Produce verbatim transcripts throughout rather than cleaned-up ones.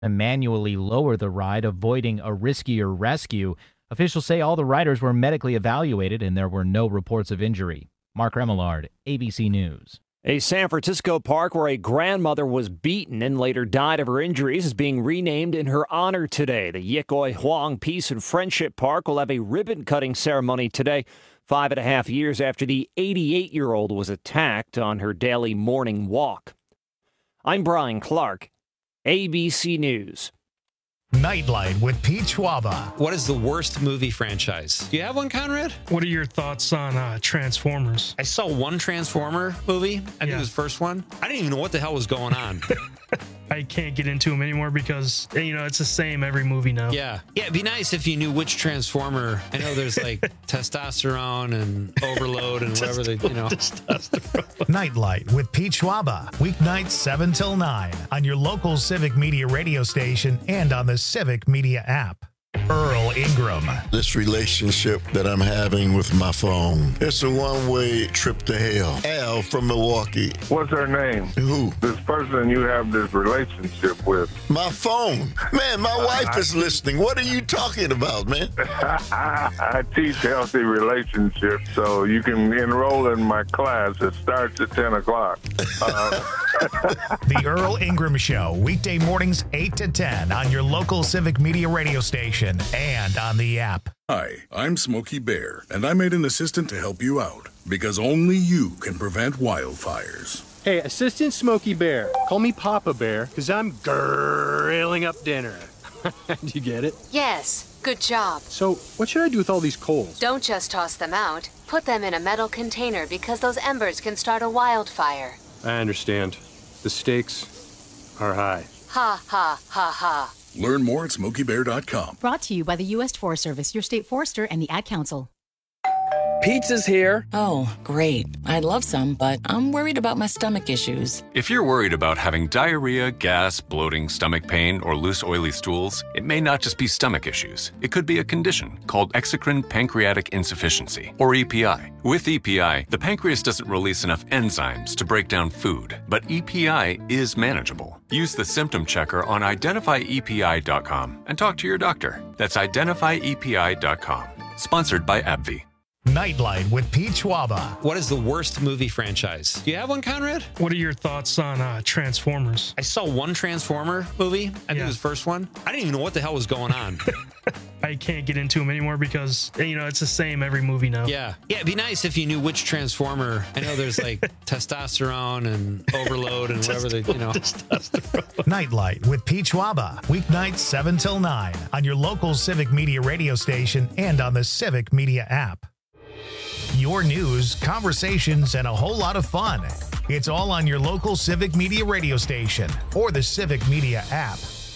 and manually lower the ride, avoiding a riskier rescue. Officials say all the riders were medically evaluated and there were no reports of injury. Mark Remillard, A B C News. A San Francisco park where a grandmother was beaten and later died of her injuries is being renamed in her honor today. The Yikoi Huang Peace and Friendship Park will have a ribbon-cutting ceremony today, five and a half years after the eighty-eight-year-old was attacked on her daily morning walk. I'm Brian Clark, A B C News. Nightlight with Pete Schwaba. What is the worst movie franchise? Do you have one, Conrad? What are your thoughts on uh, Transformers? I saw one Transformer movie. I think Yeah. it was the first one. I didn't even know what the hell was going on. I can't get into them anymore because, you know, it's the same every movie now. Yeah. Yeah, it'd be nice if you knew which Transformer. I know there's like testosterone and overload and whatever they, you know. Nightlight with Pete Schwaba. Weeknights seven till nine on your local Civic Media radio station and on the Civic Media app. Earl Ingram. This relationship that I'm having with my phone, it's a one-way trip to hell. Al from Milwaukee. What's her name? Who? This person you have this relationship with. My phone. Man, my wife is listening. What are you talking about, man? I teach healthy relationships, so you can enroll in my class. It starts at ten o'clock. Uh, The Earl Ingram Show, weekday mornings eight to ten on your local Civic Media radio station and on the app. Hi, I'm Smokey Bear, and I made an assistant to help you out, because only you can prevent wildfires. Hey, Assistant Smokey Bear, call me Papa Bear, because I'm grilling up dinner. Do you get it? Yes, good job. So, what should I do with all these coals? Don't just toss them out. Put them in a metal container because those embers can start a wildfire. I understand. The stakes are high. Ha, ha, ha, ha. Learn more at smokey bear dot com. Brought to you by the U S Forest Service, your state forester, and the Ad Council. Pizza's here. Oh, great. I'd love some, but I'm worried about my stomach issues. If you're worried about having diarrhea, gas, bloating, stomach pain, or loose, oily stools, it may not just be stomach issues. It could be a condition called exocrine pancreatic insufficiency, or E P I. With E P I, the pancreas doesn't release enough enzymes to break down food, but E P I is manageable. Use the symptom checker on identify E P I dot com and talk to your doctor. That's identify E P I dot com. Sponsored by AbbVie. Nightlight with Pete Schwaba. What is the worst movie franchise? Do you have one, Conrad? What are your thoughts on uh, Transformers? I saw one Transformer movie. I think Yeah. it was the first one. I didn't even know what the hell was going on. I can't get into them anymore because, you know, it's the same every movie now. Yeah. Yeah, it'd be nice if you knew which Transformer. I know there's like testosterone and overload and whatever they, you know. Nightlight with Pete Schwaba. Weeknights seven till nine on your local Civic Media radio station and on the Civic Media app. Your news, conversations, and a whole lot of fun. It's all on your local Civic Media radio station or the Civic Media app.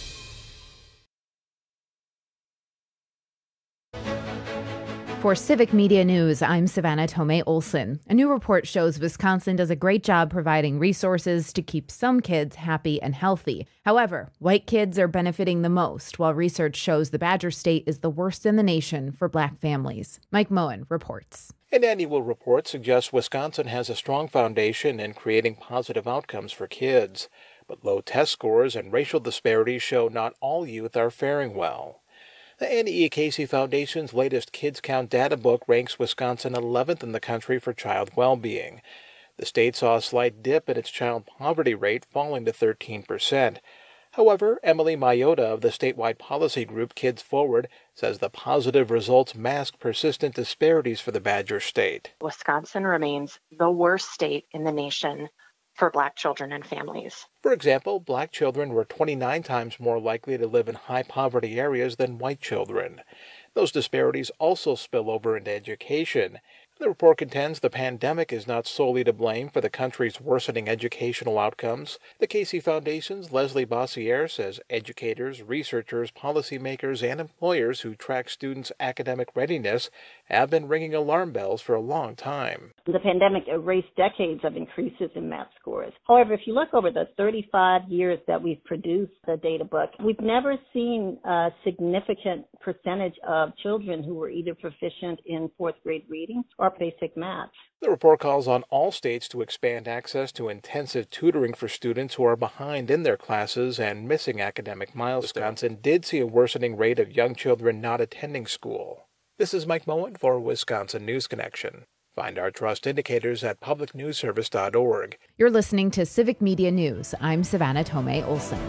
For Civic Media News, I'm Savannah Tomei Olson. A new report shows Wisconsin does a great job providing resources to keep some kids happy and healthy. However, white kids are benefiting the most, while research shows the Badger State is the worst in the nation for black families. Mike Moen reports. An annual report suggests Wisconsin has a strong foundation in creating positive outcomes for kids, but low test scores and racial disparities show not all youth are faring well. The Annie E. Casey Foundation's latest Kids Count data book ranks Wisconsin eleventh in the country for child well-being. The state saw a slight dip in its child poverty rate, falling to thirteen percent. However, Emily Mayota of the statewide policy group Kids Forward says the positive results mask persistent disparities for the Badger State. Wisconsin remains the worst state in the nation for black children and families. For example, black children were twenty-nine times more likely to live in high-poverty areas than white children. Those disparities also spill over into education. The report contends the pandemic is not solely to blame for the country's worsening educational outcomes. The Casey Foundation's Leslie Bossiere says educators, researchers, policymakers, and employers who track students' academic readiness have been ringing alarm bells for a long time. The pandemic erased decades of increases in math scores. However, if you look over the thirty-five years that we've produced the data book, we've never seen a significant percentage of children who were either proficient in fourth grade reading or or basic math. The report calls on all states to expand access to intensive tutoring for students who are behind in their classes and missing academic milestones. Wisconsin did see a worsening rate of young children not attending school. This is Mike Moen for Wisconsin News Connection. Find our trust indicators at public news service dot org. You're listening to Civic Media News. I'm Savannah Tomei Olson.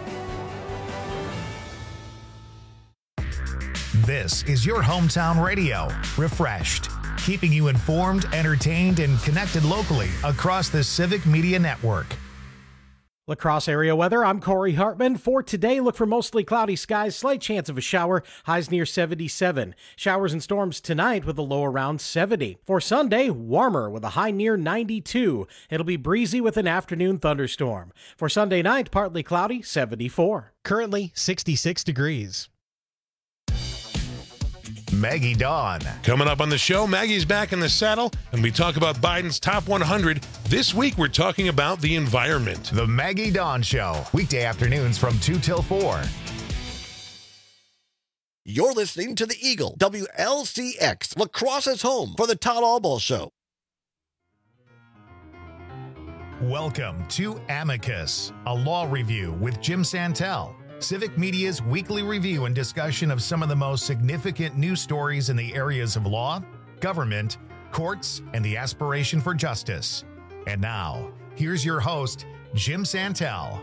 This is your hometown radio, Refreshed, keeping you informed, entertained, and connected locally across the Civic Media Network. La Crosse area weather, I'm Corey Hartman. For today, look for mostly cloudy skies, slight chance of a shower, highs near seventy-seven. Showers and storms tonight with a low around seventy. For Sunday, warmer with a high near ninety-two. It'll be breezy with an afternoon thunderstorm. For Sunday night, partly cloudy, seventy-four. Currently sixty-six degrees. Maggie Dawn. Coming up on the show, Maggie's back in the saddle, and we talk about Biden's top one hundred. This week, we're talking about the environment. The Maggie Dawn Show, weekday afternoons from two till four. You're listening to the Eagle, W L C X, La Crosse's home for the Todd Albaugh Show. Welcome to Amicus, a law review with Jim Santel. Civic Media's weekly review and discussion of some of the most significant news stories in the areas of law, government, courts, and the aspiration for justice. And now, here's your host, Jim Santel.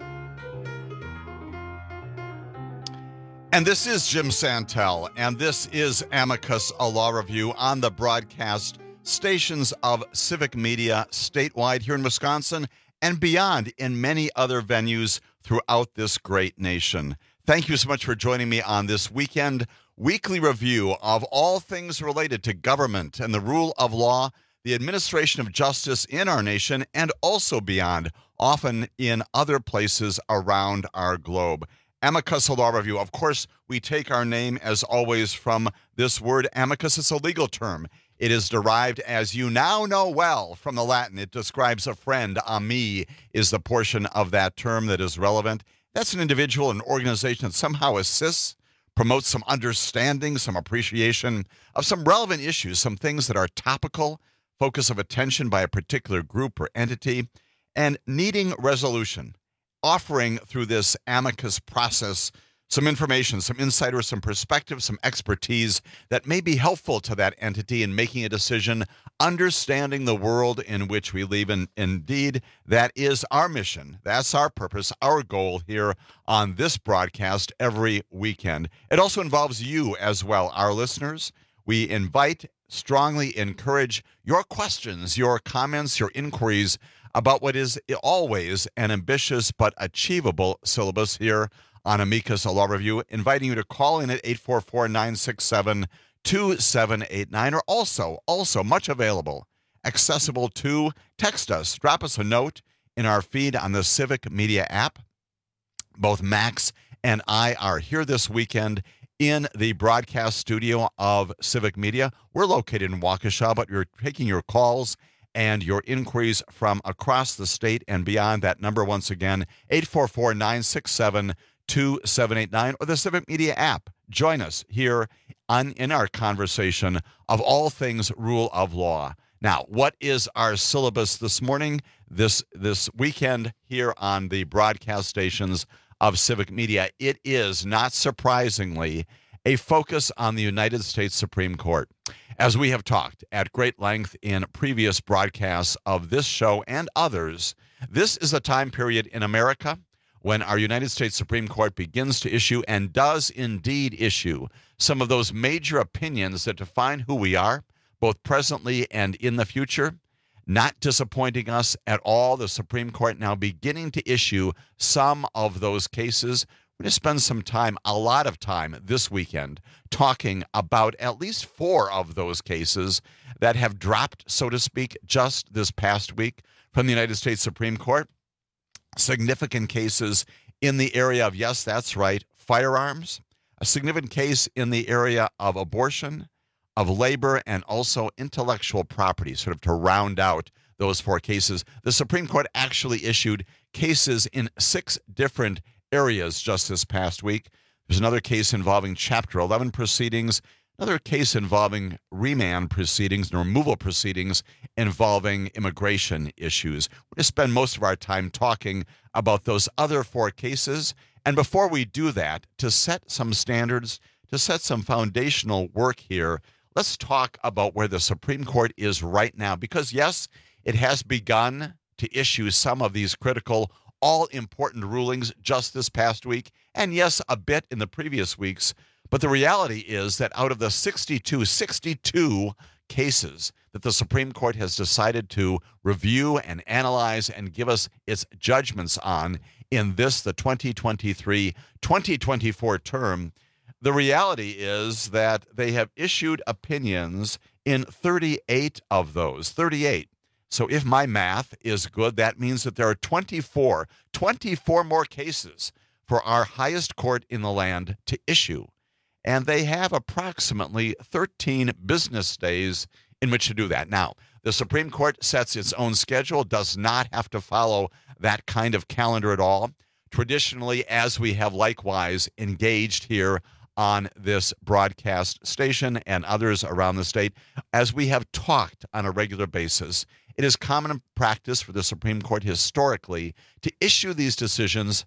And this is Jim Santel, and this is Amicus, a law review on the broadcast stations of Civic Media statewide here in Wisconsin and beyond in many other venues throughout this great nation. Thank you so much for joining me on this weekend weekly review of all things related to government and the rule of law, the administration of justice in our nation, and also beyond, often in other places around our globe. Amicus, a law review. Of course, we take our name, as always, from this word amicus. It's a legal term. It is derived, as you now know well, from the Latin. It describes a friend. Ami is the portion of that term that is relevant. That's an individual, an organization that somehow assists, promotes some understanding, some appreciation of some relevant issues, some things that are topical, focus of attention by a particular group or entity, and needing resolution, offering through this amicus process some information, some insight, or some perspective, some expertise that may be helpful to that entity in making a decision, understanding the world in which we live. And indeed, that is our mission. That's our purpose, our goal here on this broadcast every weekend. It also involves you as well, our listeners. We invite, strongly encourage your questions, your comments, your inquiries about what is always an ambitious but achievable syllabus here on Amicus, a law review, inviting you to call in at eight four four, nine six seven, two seven eight nine, or also, also much available, accessible to text us. Drop us a note in our feed on the Civic Media app. Both Max and I are here this weekend in the broadcast studio of Civic Media. We're located in Waukesha, but you're taking your calls and your inquiries from across the state and beyond. That number, once again, eight four four, nine six seven, two seven eight nine, or the Civic Media app. Join us here on in our conversation of all things rule of law. Now, what is our syllabus this morning, this this weekend here on the broadcast stations of Civic Media? It is, not surprisingly, a focus on the United States Supreme Court. As we have talked at great length in previous broadcasts of this show and others, this is a time period in America when our United States Supreme Court begins to issue, and does indeed issue, some of those major opinions that define who we are, both presently and in the future. Not disappointing us at all, the Supreme Court now beginning to issue some of those cases. We're going to spend some time, a lot of time this weekend, talking about at least four of those cases that have dropped, so to speak, just this past week from the United States Supreme Court. Significant cases in the area of, yes, that's right, firearms, a significant case in the area of abortion, of labor, and also intellectual property, sort of to round out those four cases. The Supreme Court actually issued cases in six different areas just this past week. There's another case involving Chapter eleven proceedings, another case involving remand proceedings and removal proceedings involving immigration issues. We're going to spend most of our time talking about those other four cases. And before we do that, to set some standards, to set some foundational work here, let's talk about where the Supreme Court is right now. Because, yes, it has begun to issue some of these critical, all-important rulings just this past week, and yes, a bit in the previous weeks. But the reality is that out of the sixty-two, sixty-two cases that the Supreme Court has decided to review and analyze and give us its judgments on in this, the twenty twenty-three twenty twenty-four term, the reality is that they have issued opinions in thirty-eight of those, thirty-eight. So if my math is good, that means that there are twenty-four, twenty-four more cases for our highest court in the land to issue. And they have approximately thirteen business days in which to do that. Now, the Supreme Court sets its own schedule, does not have to follow that kind of calendar at all. Traditionally, as we have likewise engaged here on this broadcast station and others around the state, as we have talked on a regular basis, it is common practice for the Supreme Court historically to issue these decisions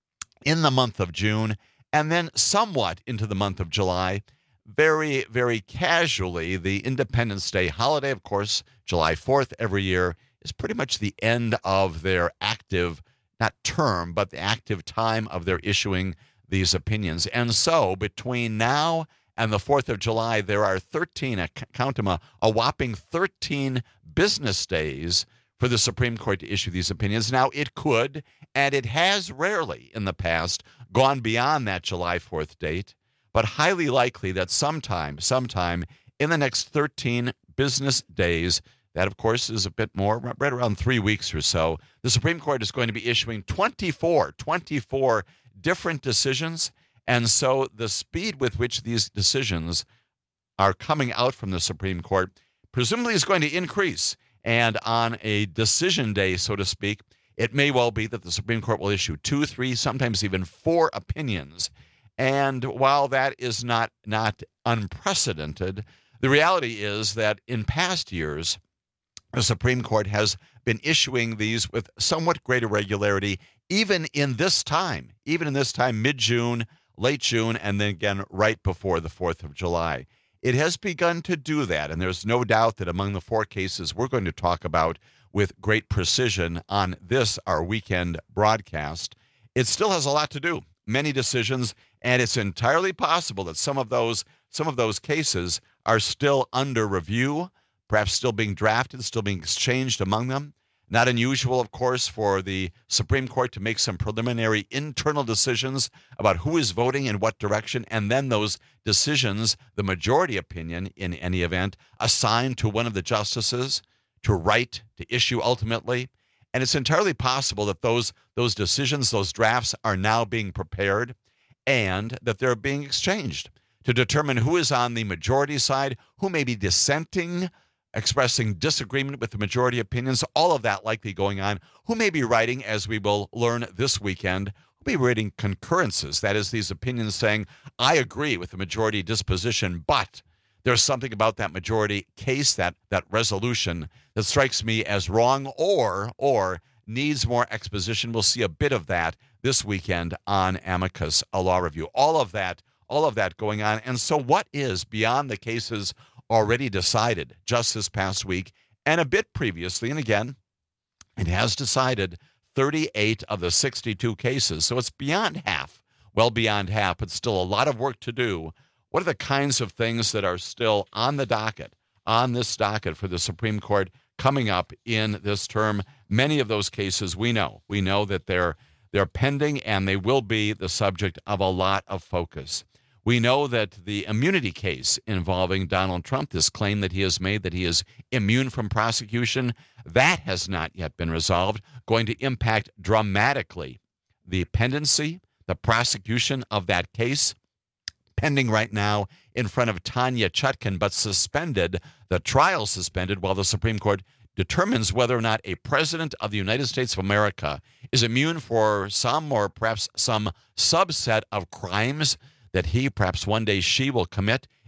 in the month of June and then somewhat into the month of July. Very, very casually, the Independence Day holiday, of course, July fourth every year, is pretty much the end of their active, not term, but the active time of their issuing these opinions. And so between now and the fourth of July, there are thirteen, count them, a, a whopping thirteen business days for the Supreme Court to issue these opinions. Now, it could, and it has rarely in the past, gone beyond that July fourth date, but highly likely that sometime, sometime in the next thirteen business days, that, of course, is a bit more, right around three weeks or so, the Supreme Court is going to be issuing twenty-four, twenty-four different decisions. And so the speed with which these decisions are coming out from the Supreme Court presumably is going to increase. And on a decision day, so to speak, it may well be that the Supreme Court will issue two, three, sometimes even four opinions. And while that is not, not unprecedented, the reality is that in past years, the Supreme Court has been issuing these with somewhat greater regularity, even in this time, even in this time, mid-June, late June, and then again right before the fourth of July. It has begun to do that, and there's no doubt that among the four cases we're going to talk about with great precision on this, our weekend broadcast, it still has a lot to do, many decisions, and it's entirely possible that some of those some of those cases are still under review, perhaps still being drafted, still being exchanged among them. Not unusual, of course, for the Supreme Court to make some preliminary internal decisions about who is voting in what direction, and then those decisions, the majority opinion in any event, assigned to one of the justices to write, to issue ultimately. And it's entirely possible that those, those decisions, those drafts are now being prepared and that they're being exchanged to determine who is on the majority side, who may be dissenting, expressing disagreement with the majority opinions, all of that likely going on, who may be writing, as we will learn this weekend, who may be writing concurrences, that is, these opinions saying, I agree with the majority disposition, but there's something about that majority case, that that resolution, that strikes me as wrong or or needs more exposition. We'll see a bit of that this weekend on Amicus, a law review. All of that, all of that going on. And so what is beyond the cases already decided just this past week and a bit previously? And again, it has decided thirty-eight of the sixty-two cases. So it's beyond half, well beyond half, but still a lot of work to do. What are the kinds of things that are still on the docket, on this docket for the Supreme Court coming up in this term? Many of those cases we know. We know that they're they're pending and they will be the subject of a lot of focus. We know that the immunity case involving Donald Trump, this claim that he has made that he is immune from prosecution, that has not yet been resolved, going to impact dramatically the pendency, the prosecution of that case, pending right now in front of Tanya Chutkan, but suspended, the trial suspended while the Supreme Court determines whether or not a president of the United States of America is immune for some or perhaps some subset of crimes that he, perhaps one day she, will commit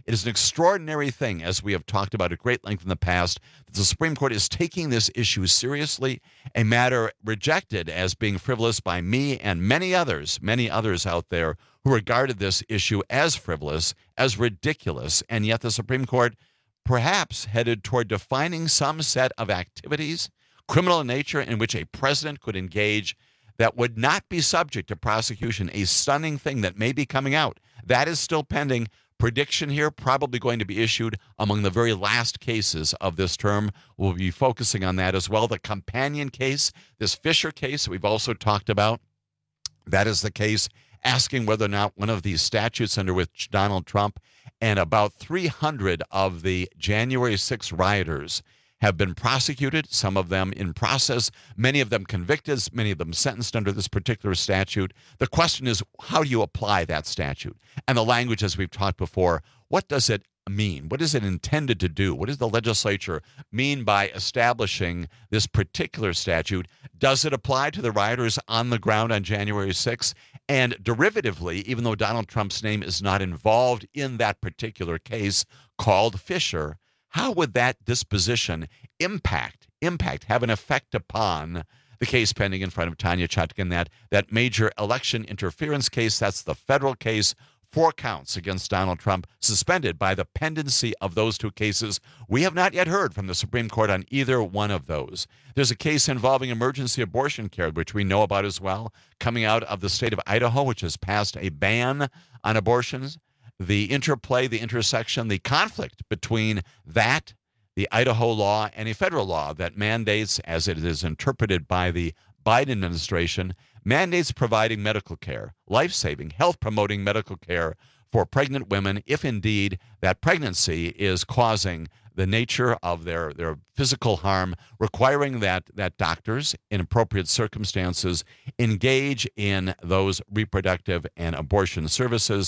It is an extraordinary thing, as we have talked about at great length in the past, that the Supreme Court is taking this issue seriously, a matter rejected as being frivolous by me and many others, many others out there who regarded this issue as frivolous, as ridiculous, and yet the Supreme Court perhaps headed toward defining some set of activities, criminal in nature, in which a president could engage that would not be subject to prosecution, a stunning thing that may be coming out. That is still pending. Prediction here, probably going to be issued among the very last cases of this term. We'll be focusing on that as well. The companion case, this Fisher case that we've also talked about, that is the case asking whether or not one of these statutes under which Donald Trump and about three hundred of the January sixth rioters have been prosecuted, some of them in process, many of them convicted, many of them sentenced under this particular statute. The question is, how do you apply that statute? And the language, as we've talked before, what does it mean? What is it intended to do? What does the legislature mean by establishing this particular statute? Does it apply to the rioters on the ground on January sixth? And derivatively, even though Donald Trump's name is not involved in that particular case called Fisher, how would that disposition impact, impact, have an effect upon the case pending in front of Tanya Chutkan, that, that major election interference case? That's the federal case, four counts against Donald Trump, suspended by the pendency of those two cases. We have not yet heard from the Supreme Court on either one of those. There's a case involving emergency abortion care, which we know about as well, coming out of the state of Idaho, which has passed a ban on abortions. The interplay, the intersection, the conflict between that, the Idaho law, and a federal law that mandates, as it is interpreted by the Biden administration, mandates providing medical care, life-saving, health-promoting medical care for pregnant women if indeed that pregnancy is causing the nature of their, their physical harm, requiring that, that doctors, in appropriate circumstances, engage in those reproductive and abortion services,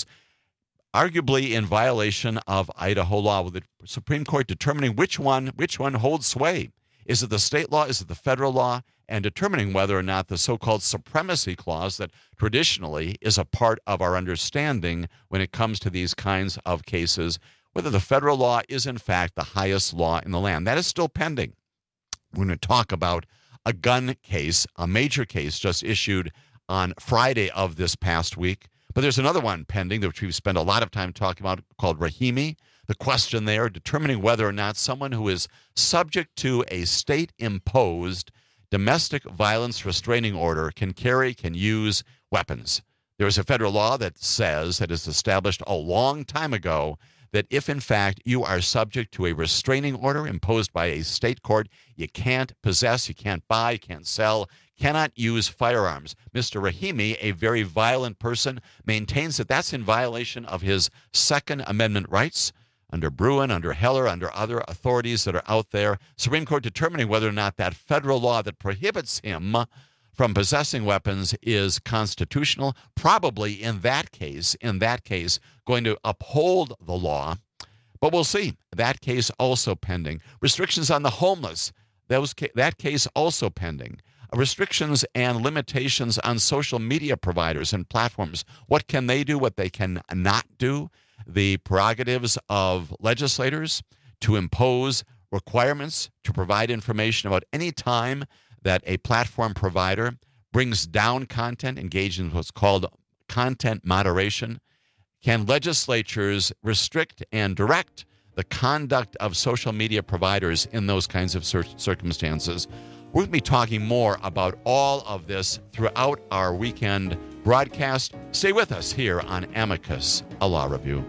arguably in violation of Idaho law, with the Supreme Court determining which one which one holds sway. Is it the state law? Is it the federal law? And determining whether or not the so-called supremacy clause that traditionally is a part of our understanding when it comes to these kinds of cases, whether the federal law is in fact the highest law in the land. That is still pending. We're going to talk about a gun case, a major case just issued on Friday of this past week. But there's another one pending, which we've spent a lot of time talking about, called Rahimi. The question there, determining whether or not someone who is subject to a state-imposed domestic violence restraining order can carry, can use weapons. There is a federal law that says, that is established a long time ago, that if in fact you are subject to a restraining order imposed by a state court, you can't possess, you can't buy, you can't sell, cannot use firearms. Mister Rahimi, a very violent person, maintains that that's in violation of his Second Amendment rights under Bruin, under Heller, under other authorities that are out there. Supreme Court determining whether or not that federal law that prohibits him from possessing weapons is constitutional. Probably in that case, in that case, going to uphold the law. But we'll see. That case also pending. Restrictions on the homeless, those ca- that case also pending. Restrictions and limitations on social media providers and platforms. What can they do, what they can not do? The prerogatives of legislators to impose requirements to provide information about any time that a platform provider brings down content, engaged in what's called content moderation. Can legislatures restrict and direct the conduct of social media providers in those kinds of cir- circumstances? We're going to be talking more about all of this throughout our weekend broadcast. Stay with us here on Amicus, a Law Review.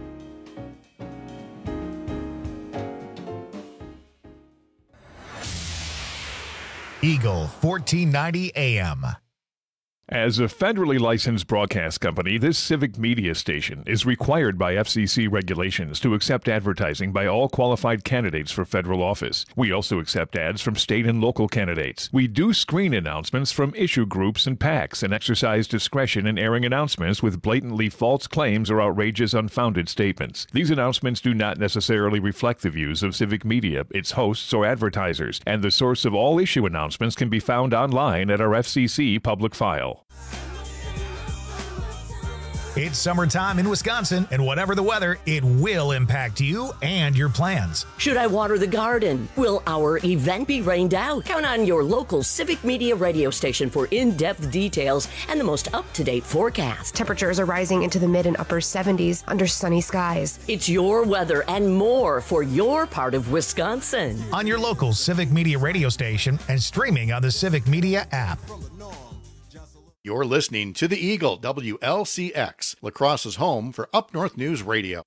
Eagle fourteen ninety A M. As a federally licensed broadcast company, this civic media station is required by F C C regulations to accept advertising by all qualified candidates for federal office. We also accept ads from state and local candidates. We do screen announcements from issue groups and PACs and exercise discretion in airing announcements with blatantly false claims or outrageous unfounded statements. These announcements do not necessarily reflect the views of civic media, its hosts, or advertisers, and the source of all issue announcements can be found online at our F C C public file. It's summertime in Wisconsin, and whatever the weather, it will impact you and your plans. Should I water the garden? Will our event be rained out? Count on your local Civic Media radio station for in-depth details and the most up-to-date forecast. Temperatures are rising into the mid and upper seventies under sunny skies. It's your weather and more for your part of Wisconsin. On your local Civic Media radio station and streaming on the Civic Media app. You're listening to The Eagle, W L C X, La Crosse's home for Up North News Radio.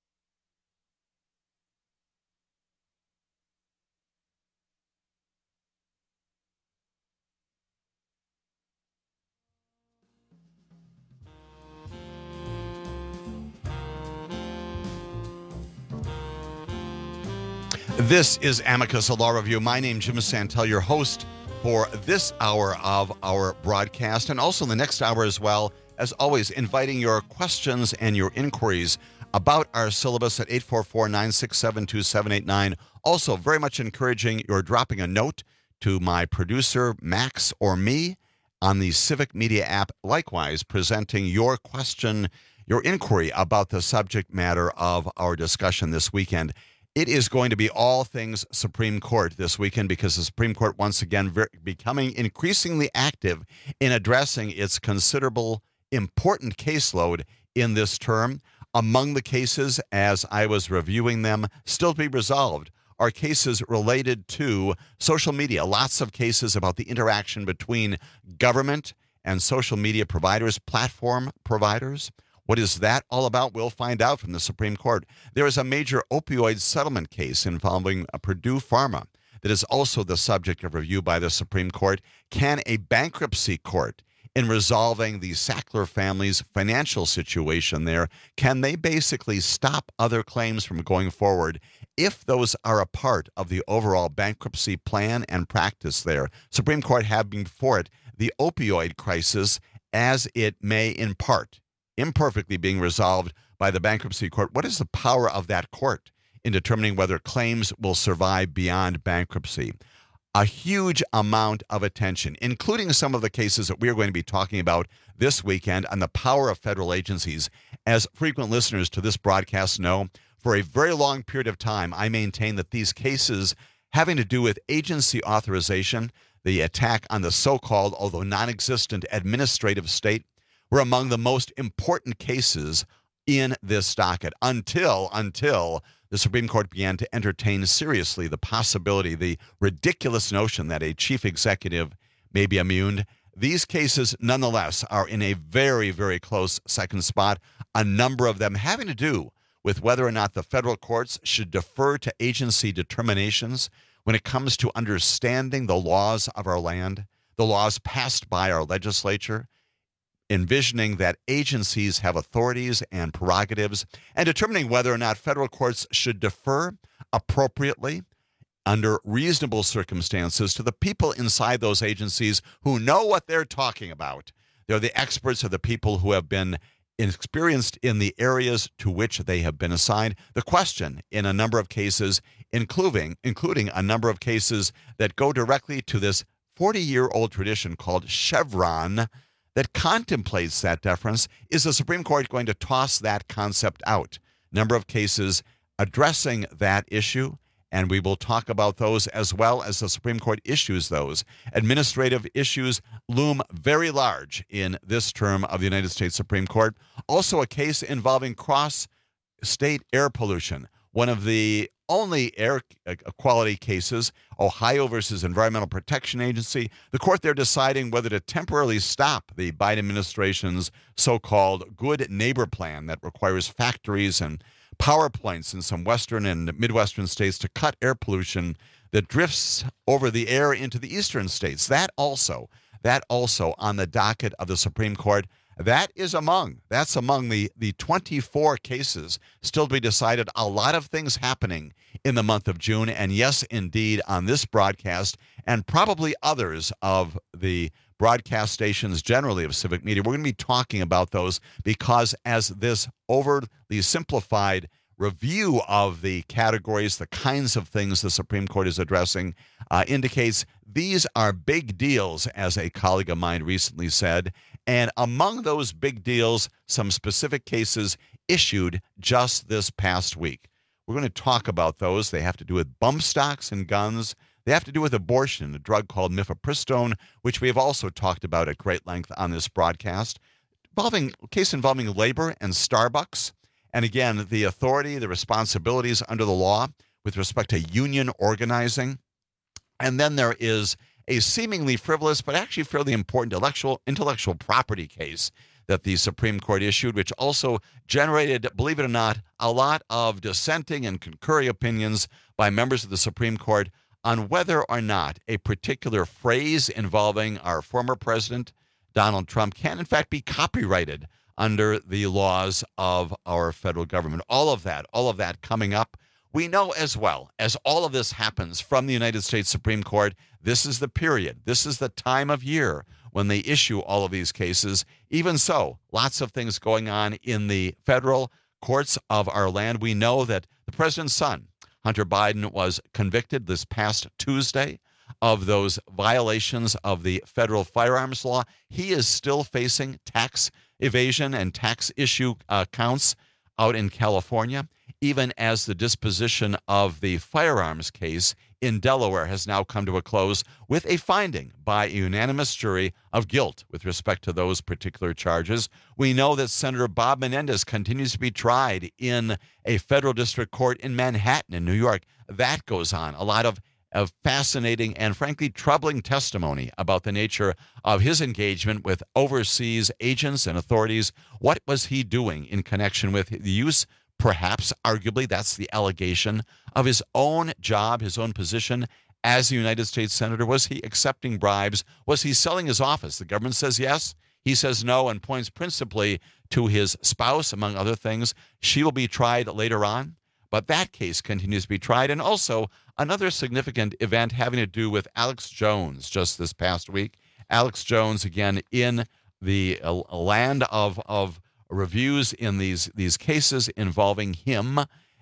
This is Amicus, a law review. My name is Jim Santel, your host for this hour of our broadcast, and also the next hour as well. As always, inviting your questions and your inquiries about our syllabus at eight four four, nine six seven, two seven eight nine. Also, very much encouraging your dropping a note to my producer, Max, or me on the Civic Media app, likewise presenting your question, your inquiry about the subject matter of our discussion this weekend. It is going to be all things Supreme Court this weekend because the Supreme Court, once again, ver- becoming increasingly active in addressing its considerable, important caseload in this term. Among the cases, as I was reviewing them, still to be resolved, are cases related to social media. Lots of cases about the interaction between government and social media providers, platform providers. What is that all about? We'll find out from the Supreme Court. There is a major opioid settlement case involving a Purdue Pharma that is also the subject of review by the Supreme Court. Can a bankruptcy court, in resolving the Sackler family's financial situation there, can they basically stop other claims from going forward if those are a part of the overall bankruptcy plan and practice there? Supreme Court having before it the opioid crisis as it may in part imperfectly being resolved by the bankruptcy court. What is the power of that court in determining whether claims will survive beyond bankruptcy? A huge amount of attention, including some of the cases that we are going to be talking about this weekend on the power of federal agencies. As frequent listeners to this broadcast know, for a very long period of time, I maintain that these cases having to do with agency authorization, the attack on the so-called, although non-existent, administrative state, were among the most important cases in this docket until, until the Supreme Court began to entertain seriously the possibility, the ridiculous notion that a chief executive may be immune. These cases, nonetheless, are in a very, very close second spot, a number of them having to do with whether or not the federal courts should defer to agency determinations when it comes to understanding the laws of our land, the laws passed by our legislature, envisioning that agencies have authorities and prerogatives, and determining whether or not federal courts should defer appropriately under reasonable circumstances to the people inside those agencies who know what they're talking about. They're the experts, are the people who have been experienced in the areas to which they have been assigned. The question in a number of cases, including, including a number of cases that go directly to this forty-year-old tradition called Chevron, that contemplates that deference. Is the Supreme Court going to toss that concept out? Number of cases addressing that issue, and we will talk about those as well as the Supreme Court issues those. Administrative issues loom very large in this term of the United States Supreme Court. Also a case involving cross-state air pollution, one of the only air quality cases, Ohio versus Environmental Protection Agency. The court there deciding whether to temporarily stop the Biden administration's so-called Good Neighbor Plan that requires factories and power plants in some western and midwestern states to cut air pollution that drifts over the air into the eastern states. That also, that also on the docket of the Supreme Court. That is among, that's among the, the twenty-four cases still to be decided. A lot of things happening in the month of June. And yes, indeed, on this broadcast and probably others of the broadcast stations generally of Civic Media, we're going to be talking about those because as this overly simplified review of the categories, the kinds of things the Supreme Court is addressing, uh, indicates these are big deals, as a colleague of mine recently said, And among those big deals, some specific cases issued just this past week. We're going to talk about those. They have to do with bump stocks and guns. They have to do with abortion, a drug called mifepristone, which we have also talked about at great length on this broadcast. Involving case involving labor and Starbucks. And again, the authority, the responsibilities under the law with respect to union organizing. And then there is a seemingly frivolous but actually fairly important intellectual intellectual property case that the Supreme Court issued, which also generated, believe it or not, a lot of dissenting and concurring opinions by members of the Supreme Court on whether or not a particular phrase involving our former president, Donald Trump, can in fact be copyrighted under the laws of our federal government. All of that, all of that coming up. We know as well as all of this happens from the United States Supreme Court, this is the period, this is the time of year when they issue all of these cases. Even so, lots of things going on in the federal courts of our land. We know that the president's son, Hunter Biden, was convicted this past Tuesday of those violations of the federal firearms law. He is still facing tax evasion and tax issue uh, counts out in California, even as the disposition of the firearms case in Delaware has now come to a close with a finding by a unanimous jury of guilt with respect to those particular charges. We know that Senator Bob Menendez continues to be tried in a federal district court in Manhattan in New York. That goes on. A lot of, of fascinating and frankly troubling testimony about the nature of his engagement with overseas agents and authorities. What was he doing in connection with the use, perhaps, arguably, that's the allegation, of his own job, his own position as a United States Senator? Was he accepting bribes? Was he selling his office? The government says yes. He says no, and points principally to his spouse, among other things. She will be tried later on, but that case continues to be tried. And also another significant event having to do with Alex Jones just this past week. Alex Jones, again, in the uh, land of of reviews in these these cases involving him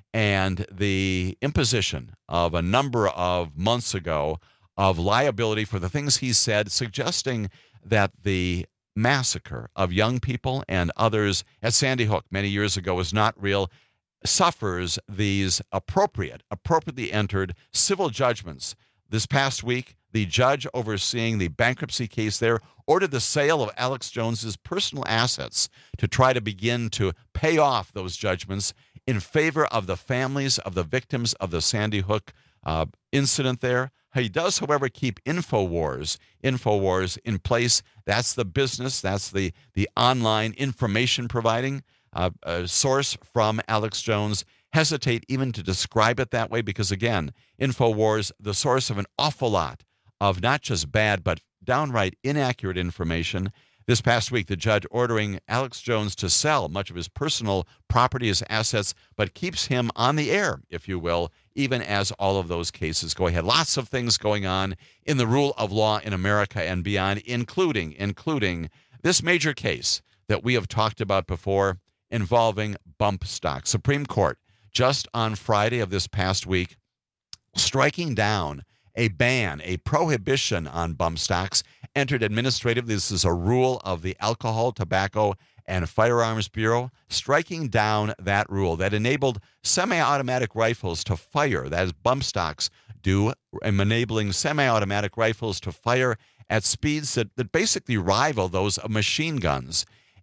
and the imposition of a number of months ago of liability for the things he said, suggesting that the massacre of young people and others at Sandy Hook many years ago was not real, suffers these appropriate, appropriately entered civil judgments. This past week, the judge overseeing the bankruptcy case there ordered the sale of Alex Jones's personal assets to try to begin to pay off those judgments in favor of the families of the victims of the Sandy Hook uh, incident there. He does, however, keep InfoWars, InfoWars in place. That's the business. That's the, the online information providing uh, uh, source from Alex Jones. Hesitate even to describe it that way because, again, InfoWars, the source of an awful lot of not just bad but downright inaccurate information. This past week, the judge ordering Alex Jones to sell much of his personal property, his assets, but keeps him on the air, if you will, even as all of those cases go ahead. Lots of things going on in the rule of law in America and beyond, including, including this major case that we have talked about before involving bump stocks. Supreme Court, just on Friday of this past week, striking down a ban, a prohibition on bump stocks entered administratively. This is a rule of the Alcohol, Tobacco, and Firearms Bureau, striking down that rule that enabled semi-automatic rifles to fire, that is, bump stocks do, enabling semi-automatic rifles to fire at speeds that, that basically rival those of machine guns.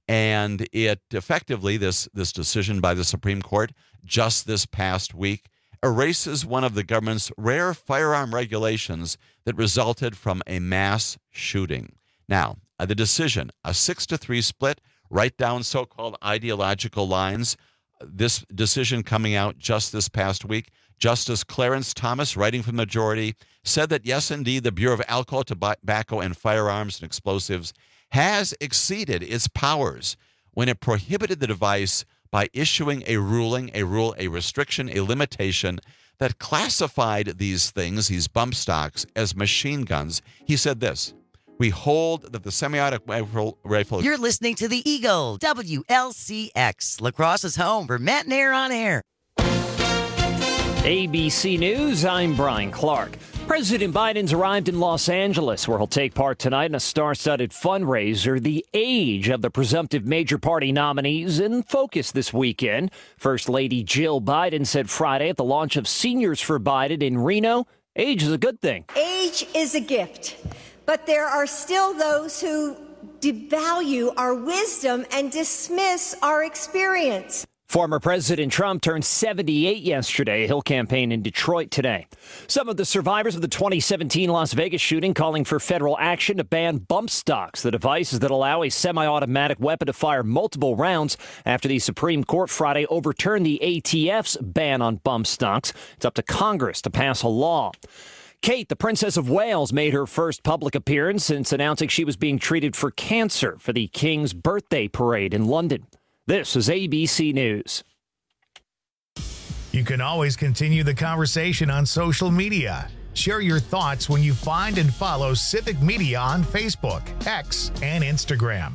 And it effectively, this, this decision by the Supreme Court just this past week, erases one of the government's rare firearm regulations that resulted from a mass shooting. Now, uh, the decision, a six to three split, right down so-called ideological lines. This decision coming out just this past week, Justice Clarence Thomas, writing for the majority, said that yes, indeed, the Bureau of Alcohol, Tobacco, and Firearms and Explosives has exceeded its powers when it prohibited the device by issuing a ruling, a rule, a restriction, a limitation that classified these things, these bump stocks, as machine guns. He said this: we hold that the semi-automatic rifle, rifle... You're listening to the Eagle, W L C X, La Crosse's home for Matt and Air on Air. A B C News, I'm Brian Clark. President Biden's arrived in Los Angeles, where he'll take part tonight in a star-studded fundraiser. The age of the presumptive major party nominees in focus this weekend. First Lady Jill Biden said Friday at the launch of Seniors for Biden in Reno, age is a good thing. Age is a gift, but there are still those who devalue our wisdom and dismiss our experience. Former President Trump turned seventy-eight yesterday. He'll campaign in Detroit today. Some of the survivors of the twenty seventeen Las Vegas shooting calling for federal action to ban bump stocks, the devices that allow a semi-automatic weapon to fire multiple rounds after the Supreme Court Friday overturned the A T F's ban on bump stocks. It's up to Congress to pass a law. Kate, the Princess of Wales, made her first public appearance since announcing she was being treated for cancer for the King's birthday parade in London. This is A B C News. You can always continue the conversation on social media. Share your thoughts when you find and follow Civic Media on Facebook, X, and Instagram.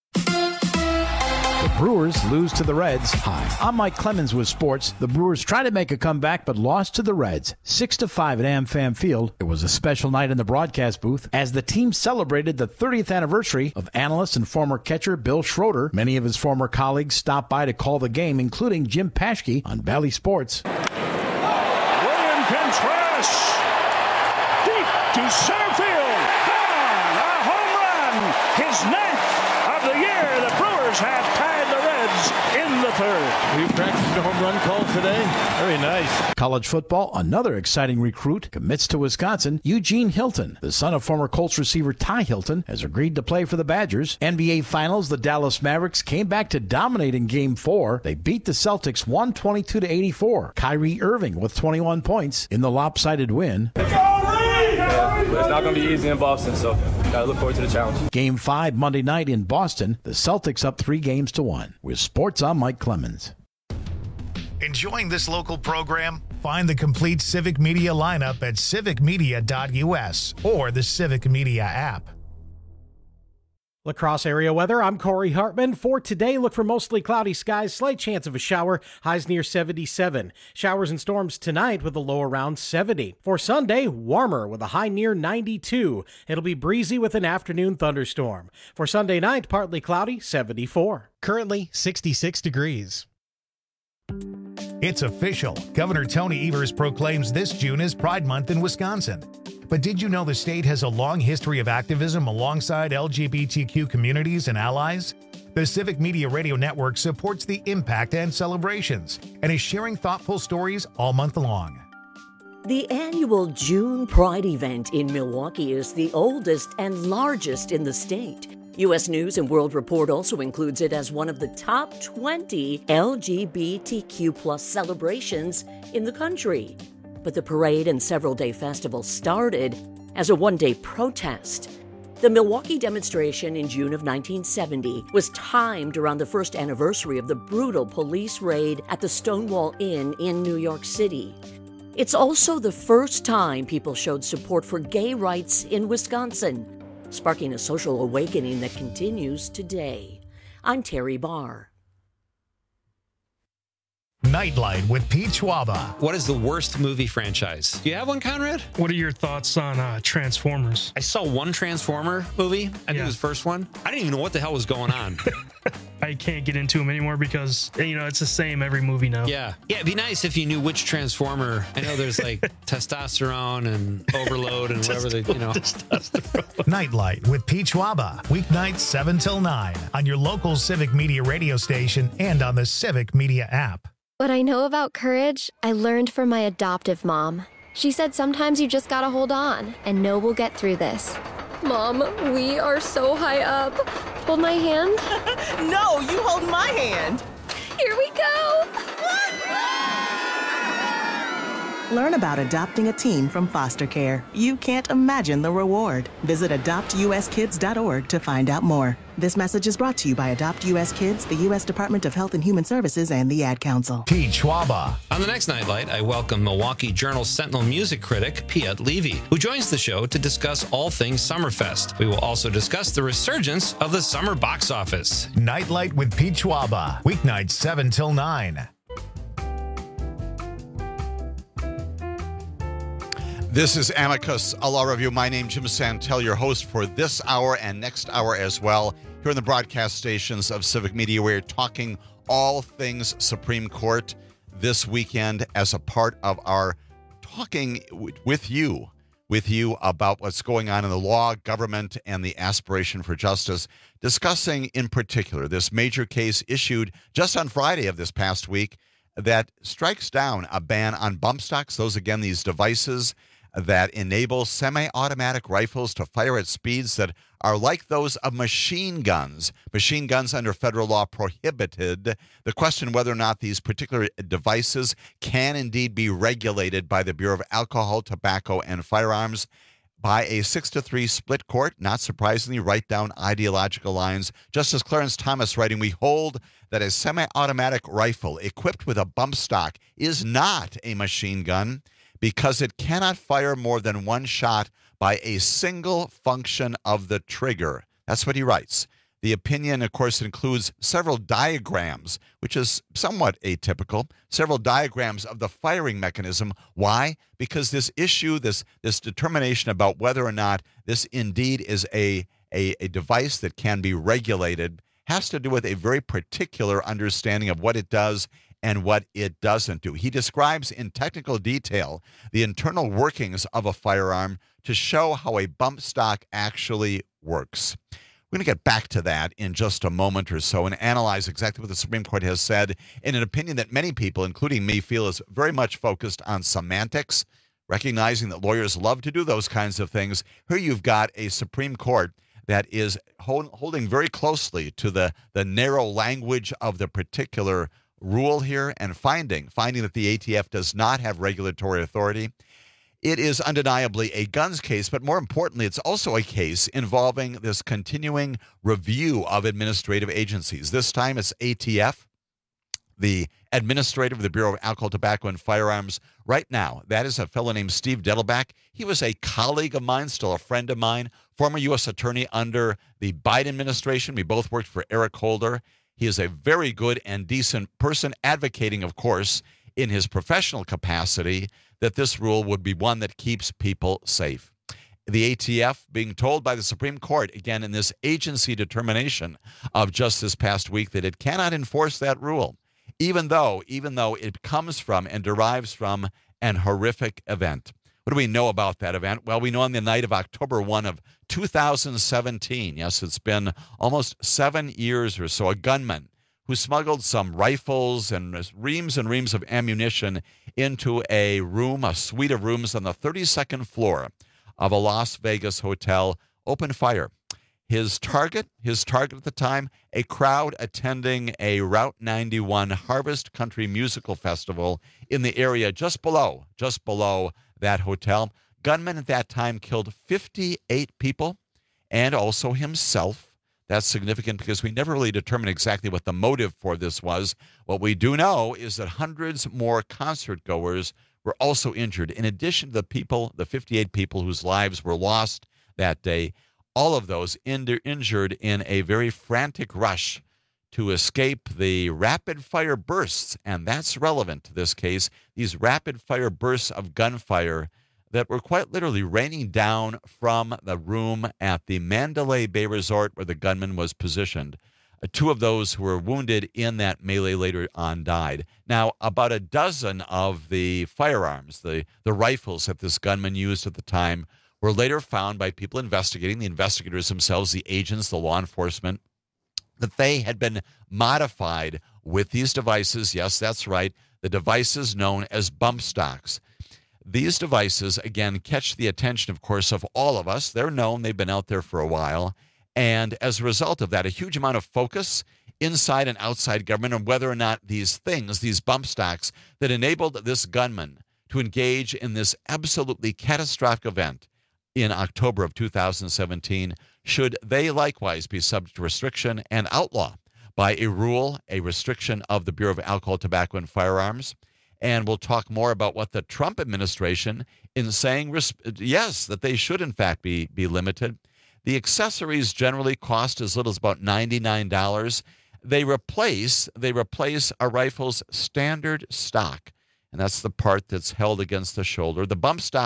The Brewers lose to the Reds. Hi, I'm Mike Clemens with sports. The Brewers tried to make a comeback but lost to the Reds, six to five at AmFam Field. It was a special night in the broadcast booth as the team celebrated the thirtieth anniversary of analyst and former catcher Bill Schroeder. Many of his former colleagues stopped by to call the game, including Jim Paschke on Bally Sports. William Contreras, deep to center field, gone, a home run, his ninth of the year. The Brewers have tied the Reds in the third. We practiced a home run call today. Very nice. College football, another exciting recruit commits to Wisconsin. Eugene Hilton, the son of former Colts receiver Ty Hilton, has agreed to play for the Badgers. N B A Finals, the Dallas Mavericks came back to dominate in Game four. They beat the Celtics one twenty-two to eighty-four. Kyrie Irving with twenty-one points in the lopsided win. Yeah, but it's not going to be easy in Boston, so gotta look forward to the challenge. Game five Monday night in Boston. The Celtics up three games to one. With sports, I'm Mike Clemens. Enjoying this local program? Find the complete Civic Media lineup at civic media dot U S or the Civic Media app. La Crosse area weather, I'm Corey Hartman. For today, look for mostly cloudy skies, slight chance of a shower, highs near seventy-seven. Showers and storms tonight with a low around seventy. For Sunday, warmer with a high near ninety-two. It'll be breezy with an afternoon thunderstorm. For Sunday night, partly cloudy, seventy-four. Currently sixty-six degrees. It's official. Governor Tony Evers proclaims this June as Pride Month in Wisconsin. But did you know the state has a long history of activism alongside L G B T Q communities and allies? The Civic Media Radio Network supports the impact and celebrations and is sharing thoughtful stories all month long. The annual June Pride event in Milwaukee is the oldest and largest in the state. U S News and World Report also includes it as one of the top twenty L G B T Q plus celebrations in the country. But the parade and several-day festival started as a one-day protest. The Milwaukee demonstration in June of nineteen seventy was timed around the first anniversary of the brutal police raid at the Stonewall Inn in New York City. It's also the first time people showed support for gay rights in Wisconsin, sparking a social awakening that continues today. I'm Terry Barr. Nightlight with Pete Schwaba. What is the worst movie franchise? Do you have one, Conrad? What are your thoughts on uh, Transformers? I saw one Transformer movie. I think Yeah. it was the first one. I didn't even know what the hell was going on. I can't get into them anymore because, you know, it's the same every movie now. Yeah. Yeah, it'd be nice if you knew which Transformer. I know there's like testosterone and overload and whatever they, you know. Nightlight with Pete Schwaba. Weeknights seven till nine on your local Civic Media radio station and on the Civic Media app. What I know about courage, I learned from my adoptive mom. She said sometimes you just gotta hold on and know we'll get through this. Mom, we are so high up. Hold my hand. No, you hold my hand. Here we go. Learn about adopting a teen from foster care. You can't imagine the reward. Visit adopt U S kids dot org to find out more. This message is brought to you by Adopt U S Kids, the U S Department of Health and Human Services, and the Ad Council. Pete Schwaba. On the next Nightlight, I welcome Milwaukee Journal Sentinel music critic Piet Levy, who joins the show to discuss all things Summerfest. We will also discuss the resurgence of the summer box office. Nightlight with Pete Schwaba. Weeknights seven till nine. This is Amicus, a law review. My name is Jim Santel, your host for this hour and next hour as well. Here in the broadcast stations of Civic Media, we're talking all things Supreme Court this weekend as a part of our talking with you, with you about what's going on in the law, government, and the aspiration for justice, discussing in particular this major case issued just on Friday of this past week that strikes down a ban on bump stocks. Those, again, these devices that enable semi-automatic rifles to fire at speeds that are like those of machine guns. Machine guns under federal law prohibited. The question whether or not these particular devices can indeed be regulated by the Bureau of Alcohol, Tobacco, and Firearms by a six to three split court, not surprisingly, right down ideological lines. Justice Clarence Thomas writing, we hold that a semi-automatic rifle equipped with a bump stock is not a machine gun, because it cannot fire more than one shot by a single function of the trigger. That's what he writes. The opinion, of course, includes several diagrams, which is somewhat atypical, several diagrams of the firing mechanism. Why? Because this issue, this, this determination about whether or not this indeed is a, a, a device that can be regulated has to do with a very particular understanding of what it does and what it doesn't do. He describes in technical detail the internal workings of a firearm to show how a bump stock actually works. We're going to get back to that in just a moment or so and analyze exactly what the Supreme Court has said in an opinion that many people, including me, feel is very much focused on semantics, recognizing that lawyers love to do those kinds of things. Here you've got a Supreme Court that is hold, holding very closely to the, the narrow language of the particular rule here and finding, finding that the A T F does not have regulatory authority. It is undeniably a guns case, but more importantly, it's also a case involving this continuing review of administrative agencies. This time it's A T F, the administrator of the Bureau of Alcohol, Tobacco, and Firearms. Right now, that is a fellow named Steve Dettelbach. He was a colleague of mine, still a friend of mine, former U S attorney under the Biden administration. We both worked for Eric Holder. He is a very good and decent person, advocating, of course, in his professional capacity, that this rule would be one that keeps people safe. The A T F being told by the Supreme Court, again, in this agency determination of just this past week, that it cannot enforce that rule, even though, even though it comes from and derives from an horrific event. What do we know about that event? Well, we know on the night of October first of two thousand seventeen, yes, it's been almost seven years or so, a gunman who smuggled some rifles and reams and reams of ammunition into a room, a suite of rooms on the thirty-second floor of a Las Vegas hotel, opened fire. His target, his target at the time, a crowd attending a Route ninety-one Harvest Country Musical Festival in the area just below, just below that hotel. Gunman at that time killed fifty-eight people and also himself. That's significant because we never really determined exactly what the motive for this was. What we do know is that hundreds more concert goers were also injured. In addition to the people, the fifty-eight people whose lives were lost that day, all of those in- injured in a very frantic rush to escape the rapid-fire bursts, and that's relevant to this case, these rapid-fire bursts of gunfire that were quite literally raining down from the room at the Mandalay Bay Resort where the gunman was positioned. Uh, two of those who were wounded in that melee later on died. Now, about a dozen of the firearms, the, the rifles that this gunman used at the time, were later found by people investigating, the investigators themselves, the agents, the law enforcement, that they had been modified with these devices. Yes, that's right. The devices known as bump stocks. These devices, again, catch the attention, of course, of all of us. They're known. They've been out there for a while. And as a result of that, a huge amount of focus inside and outside government on whether or not these things, these bump stocks that enabled this gunman to engage in this absolutely catastrophic event in October of two thousand seventeen, should they likewise be subject to restriction and outlaw by a rule, a restriction of the Bureau of Alcohol, Tobacco, and Firearms. And we'll talk more about what the Trump administration in saying, yes, that they should in fact be, be limited. The accessories generally cost as little as about ninety-nine dollars. They replace, they replace a rifle's standard stock, and that's the part that's held against the shoulder. The bump stock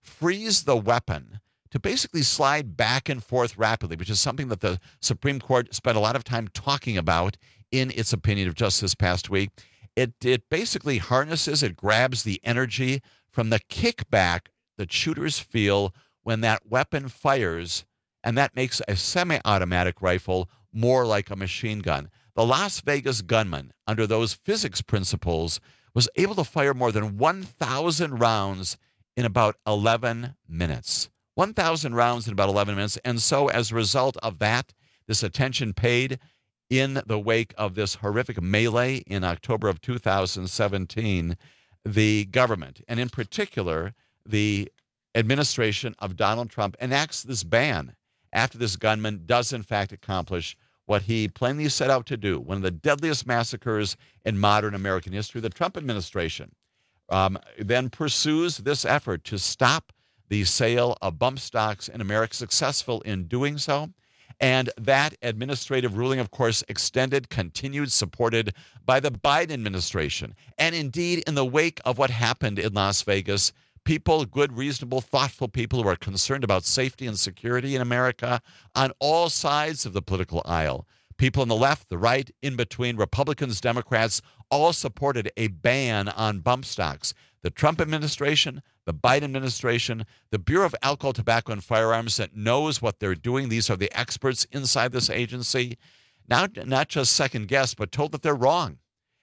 frees the weapon to basically slide back and forth rapidly, which is something that the Supreme Court spent a lot of time talking about in its opinion of just this past week. It, it basically harnesses, it grabs the energy from the kickback that shooters feel when that weapon fires, and that makes a semi-automatic rifle more like a machine gun. The Las Vegas gunman, under those physics principles, was able to fire more than one thousand rounds in about eleven minutes. one thousand rounds in about eleven minutes. And so as a result of that, this attention paid in the wake of this horrific melee in October of two thousand seventeen, the government, and in particular, the administration of Donald Trump, enacts this ban after this gunman does in fact accomplish what he plainly set out to do, one of the deadliest massacres in modern American history. The Trump administration um, then pursues this effort to stop the sale of bump stocks in America, successful in doing so. And that administrative ruling, of course, extended, continued, supported by the Biden administration. And indeed, in the wake of what happened in Las Vegas, people, good, reasonable, thoughtful people who are concerned about safety and security in America on all sides of the political aisle, people on the left, the right, in between, Republicans, Democrats, all supported a ban on bump stocks. The Trump administration, the Biden administration, the Bureau of Alcohol, Tobacco, and Firearms that knows what they're doing. These are the experts inside this agency. Now, not just second guessed, but told that they're wrong.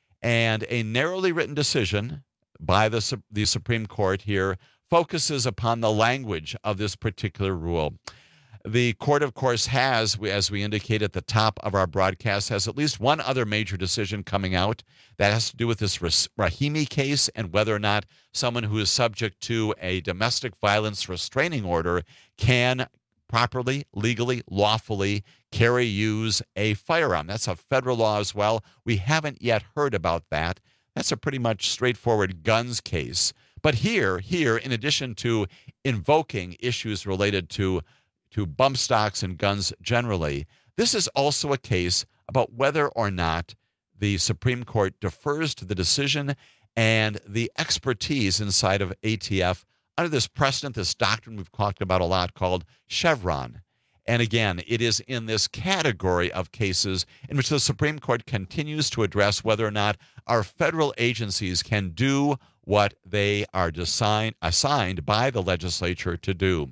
And a narrowly written decision by the, the Supreme Court here focuses upon the language of this particular rule. The court, of course, has, as we indicate at the top of our broadcast, has at least one other major decision coming out that has to do with this Rahimi case and whether or not someone who is subject to a domestic violence restraining order can properly, legally, lawfully carry, use a firearm. That's a federal law as well. We haven't yet heard about that. That's a pretty much straightforward guns case. But here, here, in addition to invoking issues related to to bump stocks and guns generally, this is also a case about whether or not the Supreme Court defers to the decision and the expertise inside of A T F under this precedent, this doctrine we've talked about a lot called Chevron. And again, it is in this category of cases in which the Supreme Court continues to address whether or not our federal agencies can do what they are design, assigned by the legislature to do.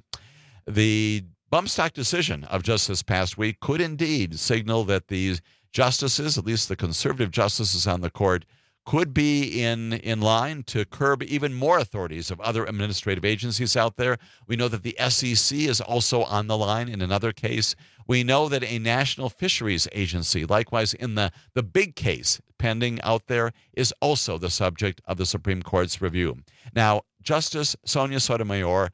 The bump stock decision of just this past week could indeed signal that these justices, at least the conservative justices on the court, could be in, in line to curb even more authorities of other administrative agencies out there. We know that the S E C is also on the line in another case. We know that a national fisheries agency, likewise in the, the big case pending out there, is also the subject of the Supreme Court's review. Now, Justice Sonia Sotomayor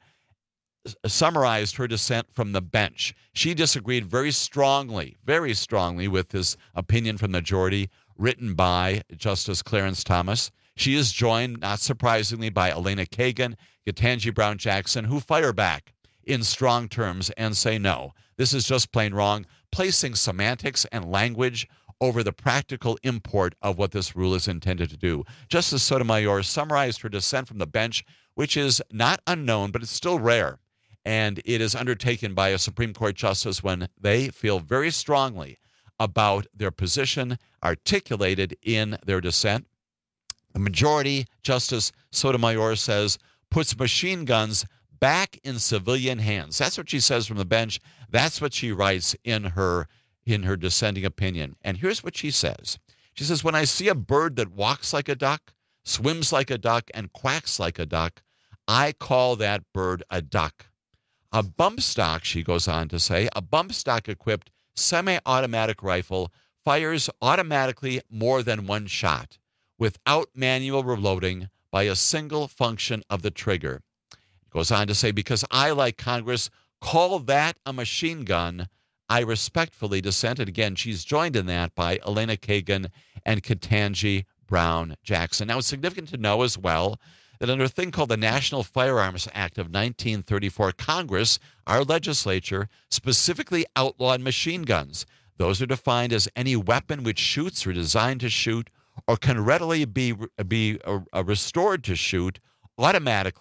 summarized her dissent from the bench. She disagreed very strongly, very strongly with this opinion from the majority written by Justice Clarence Thomas. She is joined, not surprisingly, by Elena Kagan, Ketanji Brown Jackson, who fire back in strong terms and say, no, this is just plain wrong, placing semantics and language over the practical import of what this rule is intended to do. Justice Sotomayor summarized her dissent from the bench, which is not unknown, but it's still rare. And it is undertaken by a Supreme Court justice when they feel very strongly about their position articulated in their dissent. The majority, Justice Sotomayor says, puts machine guns back in civilian hands. That's what she says from the bench. That's what she writes in her in her dissenting opinion. And here's what she says. She says, when I see a bird that walks like a duck, swims like a duck, and quacks like a duck, I call that bird a duck. A bump stock, she goes on to say, a bump stock equipped semi-automatic rifle fires automatically more than one shot without manual reloading by a single function of the trigger. It goes on to say, because I, like Congress, call that a machine gun, I respectfully dissented. Again, she's joined in that by Elena Kagan and Ketanji Brown Jackson. Now, it's significant to know as well that under a thing called the National Firearms Act of nineteen thirty-four, Congress, our legislature, specifically outlawed machine guns. Those are defined as any weapon which shoots or designed to shoot or can readily be, be uh, restored to shoot automatically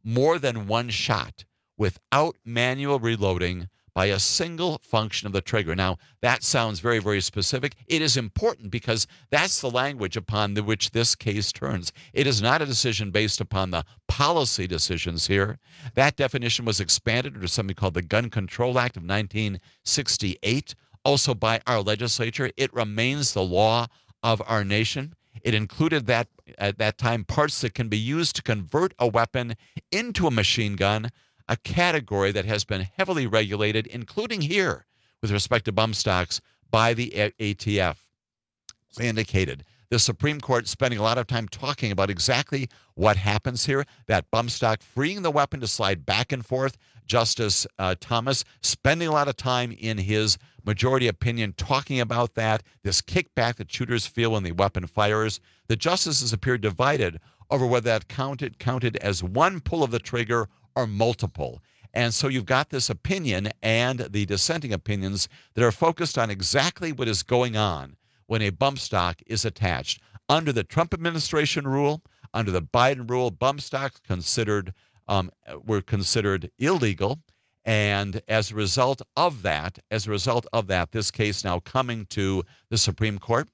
more than one shot without manual reloading by a single function of the trigger. Now, that sounds very, very specific. It is important because that's the language upon the which this case turns. It is not a decision based upon the policy decisions here. That definition was expanded under something called the Gun Control Act of nineteen sixty-eight, also by our legislature. It remains the law of our nation. It included that at that time parts that can be used to convert a weapon into a machine gun, a category that has been heavily regulated, including here with respect to bump stocks by the A T F. As I indicated, the Supreme Court spending a lot of time talking about exactly what happens here, that bump stock freeing the weapon to slide back and forth. Justice uh, Thomas spending a lot of time in his majority opinion talking about that, this kickback that shooters feel when the weapon fires. The justices appear divided over whether that counted counted as one pull of the trigger or multiple. And so you've got this opinion and the dissenting opinions that are focused on exactly what is going on when a bump stock is attached. Under the Trump administration rule, under the Biden rule, bump stocks considered um, were considered illegal. And as a result of that, as a result of that, this case now coming to the Supreme Court,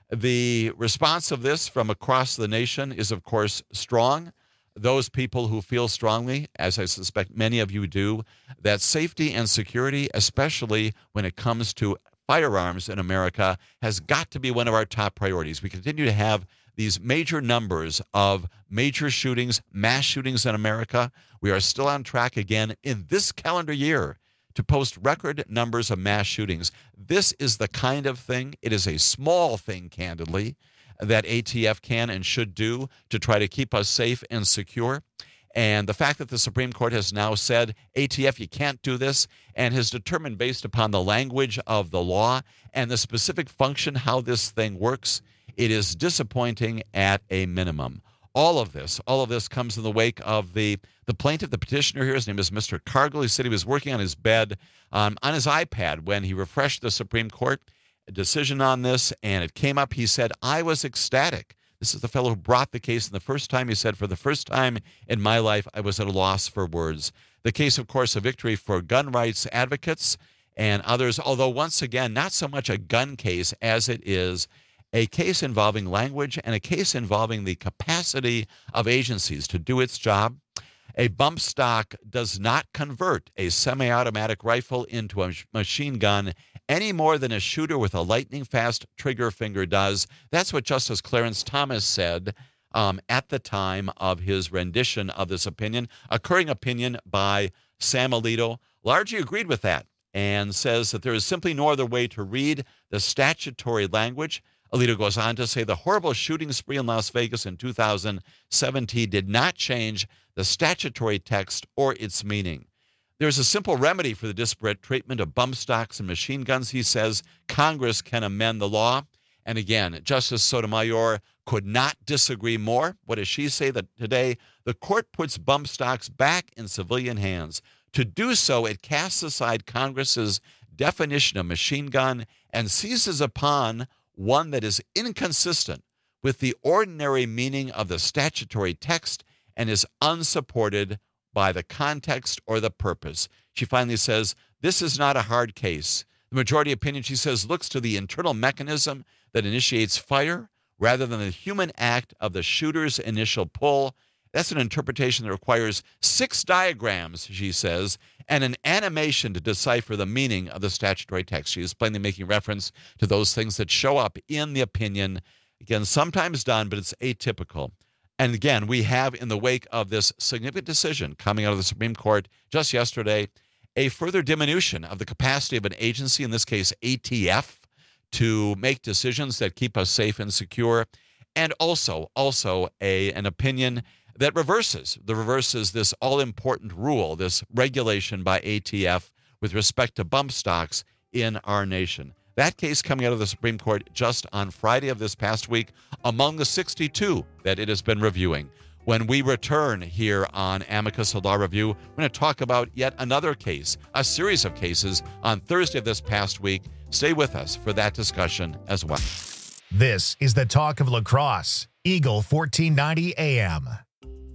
the response of this from across the nation is, of course, strong. Those people who feel strongly, as I suspect many of you do, that safety and security, especially when it comes to firearms in America, has got to be one of our top priorities. We continue to have these major numbers of major shootings, mass shootings in America. We are still on track again in this calendar year to post record numbers of mass shootings. This is the kind of thing, it is a small thing, candidly, that A T F can and should do to try to keep us safe and secure. And the fact that the Supreme Court has now said, A T F, you can't do this, and has determined based upon the language of the law and the specific function how this thing works, it is disappointing at a minimum. All of this, all of this comes in the wake of the, the plaintiff, the petitioner here. His name is Mister Cargill. He said he was working on his bed um, on his iPad when he refreshed the Supreme Court a decision on this, and it came up. He said, I was ecstatic. This is the fellow who brought the case, and the first time he said, for the first time in my life, I was at a loss for words. The case, of course, a victory for gun rights advocates and others, although once again, not so much a gun case as it is a case involving language and a case involving the capacity of agencies to do its job. A bump stock does not convert a semi-automatic rifle into a machine gun any more than a shooter with a lightning-fast trigger finger does. That's what Justice Clarence Thomas said um, at the time of his rendition of this opinion. Occurring opinion by Sam Alito largely agreed with that and says that there is simply no other way to read the statutory language. Alito goes on to say the horrible shooting spree in Las Vegas in two thousand seventeen did not change the statutory text or its meaning. There's a simple remedy for the disparate treatment of bump stocks and machine guns, he says. Congress can amend the law. And again, Justice Sotomayor could not disagree more. What does she say? That today the court puts bump stocks back in civilian hands. To do so, it casts aside Congress's definition of machine gun and seizes upon one that is inconsistent with the ordinary meaning of the statutory text and is unsupported by the context or the purpose. She finally says, this is not a hard case. The majority opinion, she says, looks to the internal mechanism that initiates fire rather than the human act of the shooter's initial pull. That's an interpretation that requires six diagrams, she says, and an animation to decipher the meaning of the statutory text. She is plainly making reference to those things that show up in the opinion. Again, sometimes done, but it's atypical. And again, we have, in the wake of this significant decision coming out of the Supreme Court just yesterday, a further diminution of the capacity of an agency, in this case A T F, to make decisions that keep us safe and secure, and also, also a, an opinion that reverses, that reverses this all-important rule, this regulation by A T F with respect to bump stocks in our nation. That case coming out of the Supreme Court just on Friday of this past week, among the sixty-two that it has been reviewing. When we return here on Amicus Law Review, we're going to talk about yet another case, a series of cases on Thursday of this past week. Stay with us for that discussion as well. This is the Talk of La Crosse, Eagle fourteen ninety A M.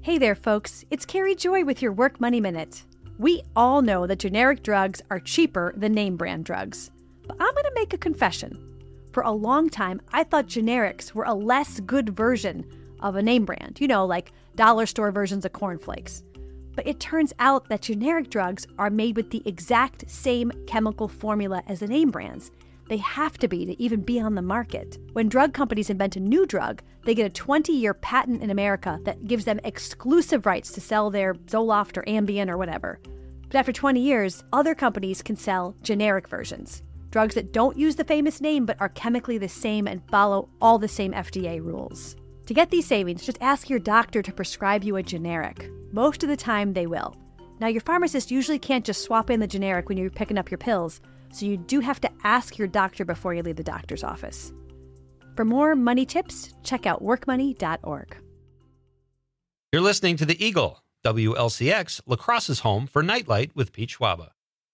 Hey there, folks. It's Carrie Joy with your Work Money Minute. We all know that generic drugs are cheaper than name brand drugs. But I'm going to make a confession. For a long time, I thought generics were a less good version of a name brand. You know, like dollar store versions of cornflakes. But it turns out that generic drugs are made with the exact same chemical formula as the name brands. They have to be to even be on the market. When drug companies invent a new drug, they get a twenty-year patent in America that gives them exclusive rights to sell their Zoloft or Ambien or whatever. But after twenty years, other companies can sell generic versions. Drugs that don't use the famous name but are chemically the same and follow all the same F D A rules. To get these savings, just ask your doctor to prescribe you a generic. Most of the time, they will. Now, your pharmacist usually can't just swap in the generic when you're picking up your pills, so you do have to ask your doctor before you leave the doctor's office. For more money tips, check out work money dot org. You're listening to The Eagle, W L C X, La Crosse's home for Nightlight with Pete Schwaba.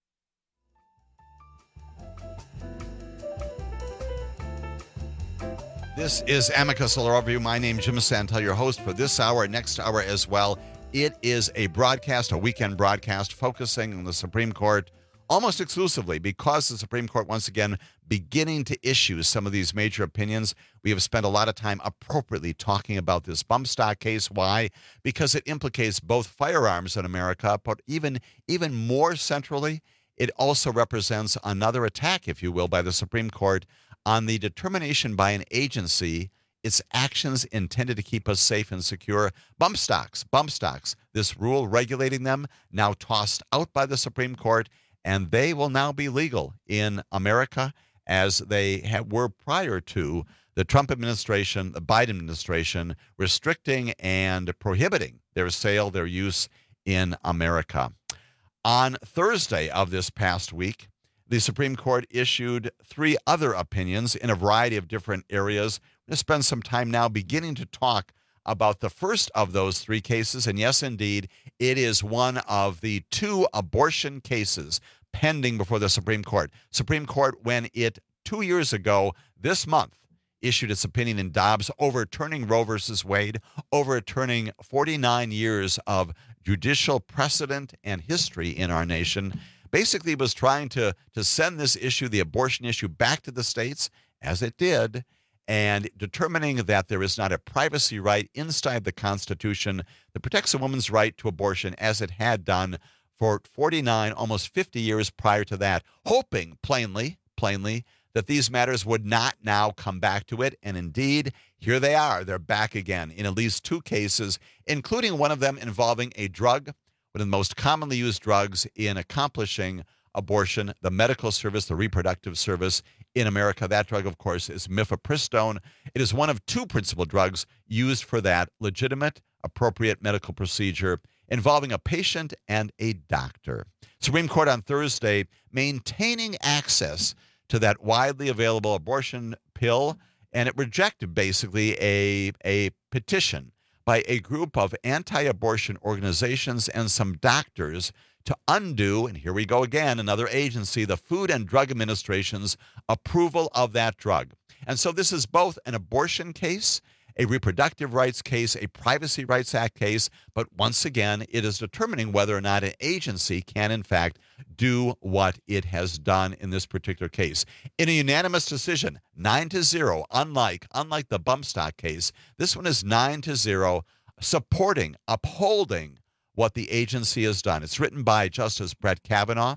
This is Amicus Law Review. My name is Jim Santel, your host for this hour, next hour as well. It is a broadcast, a weekend broadcast, focusing on the Supreme Court almost exclusively because the Supreme Court, once again, beginning to issue some of these major opinions. We have spent a lot of time appropriately talking about this bump stock case. Why? Because it implicates both firearms in America, but even, even more centrally, it also represents another attack, if you will, by the Supreme Court on the determination by an agency its actions intended to keep us safe and secure. Bump stocks, bump stocks, this rule regulating them now tossed out by the Supreme Court, and they will now be legal in America as they have, were prior to the Trump administration, the Biden administration, restricting and prohibiting their sale, their use in America. On Thursday of this past week, the Supreme Court issued three other opinions in a variety of different areas. We're going to spend some time now beginning to talk about the first of those three cases. And yes, indeed, it is one of the two abortion cases pending before the Supreme Court. Supreme Court, when it two years ago this month issued its opinion in Dobbs, overturning Roe versus Wade, overturning forty-nine years of judicial precedent and history in our nation, basically was trying to, to send this issue, the abortion issue, back to the states, as it did, and determining that there is not a privacy right inside the Constitution that protects a woman's right to abortion, as it had done for forty-nine, almost fifty years prior to that, hoping plainly, plainly, that these matters would not now come back to it. And indeed, here they are. They're back again in at least two cases, including one of them involving a drug, one of the most commonly used drugs in accomplishing abortion, the medical service, the reproductive service in America. That drug, of course, is mifepristone. It is one of two principal drugs used for that legitimate, appropriate medical procedure involving a patient and a doctor. Supreme Court on Thursday maintaining access to that widely available abortion pill, and it rejected basically a, a petition by a group of anti-abortion organizations and some doctors to undo, and here we go again, another agency, the Food and Drug Administration's approval of that drug. And so this is both an abortion case, a reproductive rights case, a Privacy Rights Act case, but once again, it is determining whether or not an agency can, in fact, do what it has done in this particular case. In a unanimous decision, nine to zero, unlike, unlike the bump stock case, this one is nine to zero, supporting, upholding what the agency has done. It's written by Justice Brett Kavanaugh.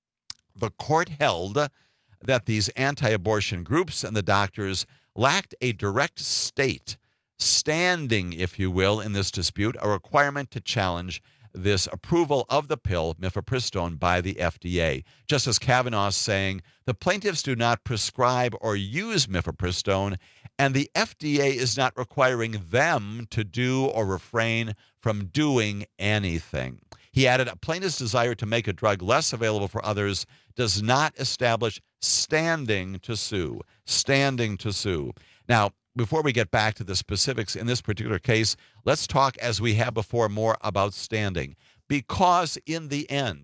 The court held that these anti-abortion groups and the doctors lacked a direct state standing, if you will, in this dispute, a requirement to challenge this approval of the pill mifepristone by the F D A. Justice Kavanaugh saying the plaintiffs do not prescribe or use mifepristone, and the F D A is not requiring them to do or refrain from doing anything. He added, a plaintiff's desire to make a drug less available for others does not establish standing to sue. Standing to sue. Now, before we get back to the specifics in this particular case, let's talk, as we have before, more about standing. Because in the end,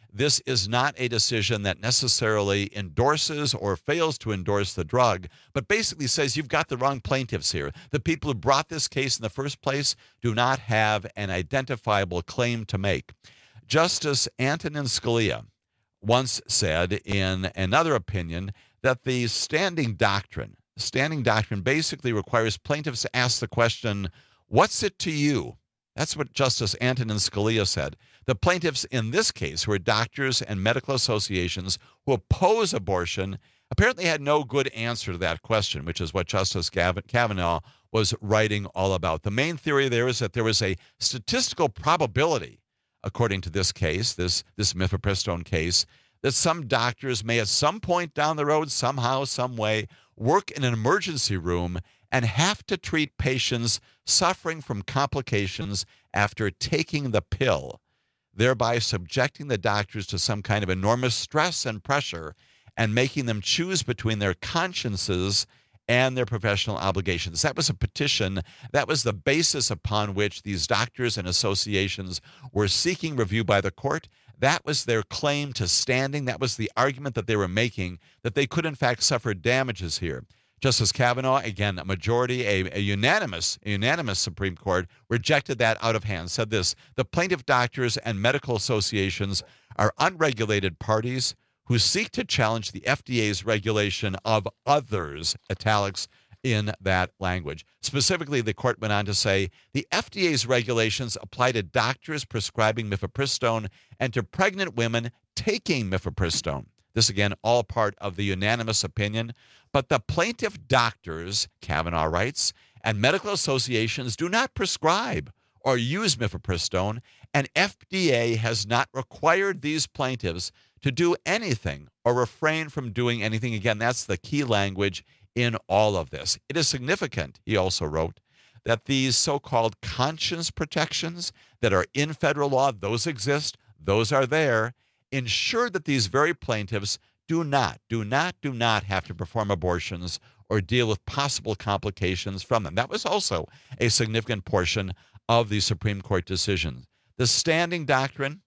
This is not a decision that necessarily endorses or fails to endorse the drug, but basically says you've got the wrong plaintiffs here. The people who brought this case in the first place do not have an identifiable claim to make. Justice Antonin Scalia once said in another opinion that the standing doctrine, standing doctrine basically requires plaintiffs to ask the question, what's it to you? That's what Justice Antonin Scalia said. The plaintiffs in this case, who are doctors and medical associations who oppose abortion, apparently had no good answer to that question, which is what Justice Kavanaugh was writing all about. The main theory there is that there was a statistical probability, according to this case, this, this mifepristone case, that some doctors may at some point down the road, somehow, some way, work in an emergency room and have to treat patients suffering from complications after taking the pill, thereby subjecting the doctors to some kind of enormous stress and pressure and making them choose between their consciences and their professional obligations. That was a petition. That was the basis upon which these doctors and associations were seeking review by the court. That was their claim to standing. That was the argument that they were making, that they could in fact suffer damages here. Justice Kavanaugh, again, a majority, a, a unanimous, a unanimous Supreme Court, rejected that out of hand, said this: the plaintiff doctors and medical associations are unregulated parties who seek to challenge the F D A's regulation of others, italics in that language. Specifically, the court went on to say the F D A's regulations apply to doctors prescribing mifepristone and to pregnant women taking mifepristone. This, again, all part of the unanimous opinion. But the plaintiff doctors, Kavanaugh writes, and medical associations do not prescribe or use mifepristone, and F D A has not required these plaintiffs to do anything or refrain from doing anything. Again, that's the key language in all of this. It is significant, he also wrote, that these so-called conscience protections that are in federal law, those exist, those are there, ensure that these very plaintiffs do not, do not, do not have to perform abortions or deal with possible complications from them. That was also a significant portion of the Supreme Court decision. The standing doctrine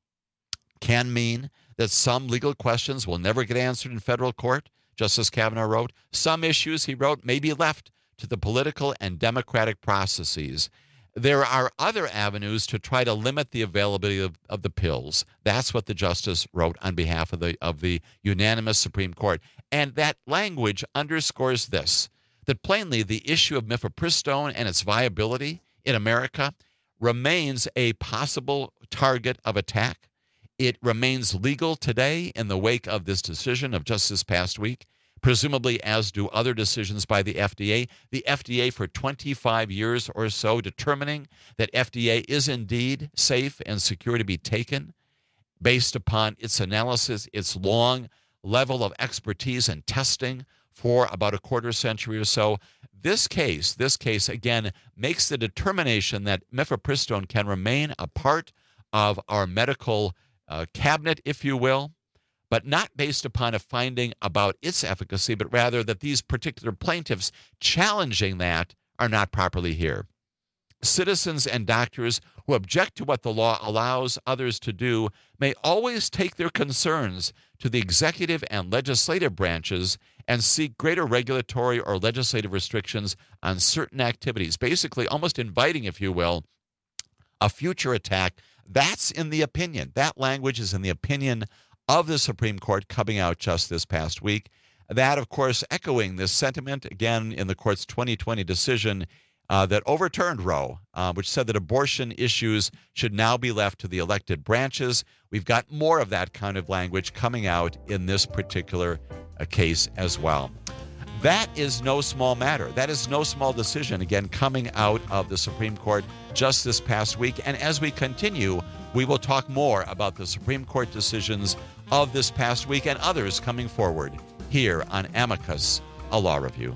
can mean that some legal questions will never get answered in federal court, Justice Kavanaugh wrote. Some issues, he wrote, may be left to the political and democratic processes. There are other avenues to try to limit the availability of, of the pills. That's what the justice wrote on behalf of the of the unanimous Supreme Court. And that language underscores this, that plainly the issue of mifepristone and its viability in America remains a possible target of attack. It remains legal today in the wake of this decision of just this past week, presumably as do other decisions by the F D A. The F D A for twenty-five years or so determining that F D A is indeed safe and secure to be taken based upon its analysis, its long level of expertise and testing for about a quarter century or so. This case, this case again, makes the determination that mifepristone can remain a part of our medical uh, cabinet, if you will, but not based upon a finding about its efficacy, but rather that these particular plaintiffs challenging that are not properly here. Citizens and doctors who object to what the law allows others to do may always take their concerns to the executive and legislative branches and seek greater regulatory or legislative restrictions on certain activities, basically almost inviting, if you will, a future attack. That's in the opinion. That language is in the opinion of the Supreme Court coming out just this past week. That, of course, echoing this sentiment, again, in the court's twenty twenty decision uh, that overturned Roe, uh, which said that abortion issues should now be left to the elected branches. We've got more of that kind of language coming out in this particular uh, case as well. That is no small matter. That is no small decision, again, coming out of the Supreme Court just this past week. And as we continue, we will talk more about the Supreme Court decisions of this past week and others coming forward here on Amicus, a law review.